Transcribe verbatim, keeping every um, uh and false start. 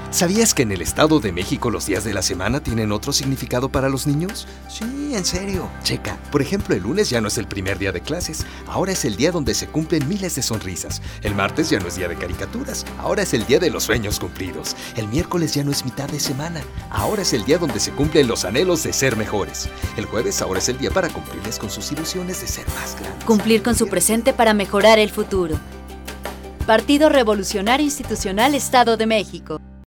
¿Sabías que en el Estado de México los días de la semana tienen otro significado para los niños? Sí, en serio. Checa. Por ejemplo, el lunes ya no es el primer día de clases. Ahora es el día donde se cumplen miles de sonrisas. El martes ya no es día de caricaturas. Ahora es el día de los sueños cumplidos. El miércoles ya no es mitad de semana. Ahora es el día donde se cumplen los anhelos de ser mejores. El jueves ahora es el día para cumplirles con sus ilusiones de ser más grandes. Cumplir con su presente para mejorar el futuro. Partido Revolucionario Institucional Estado de México.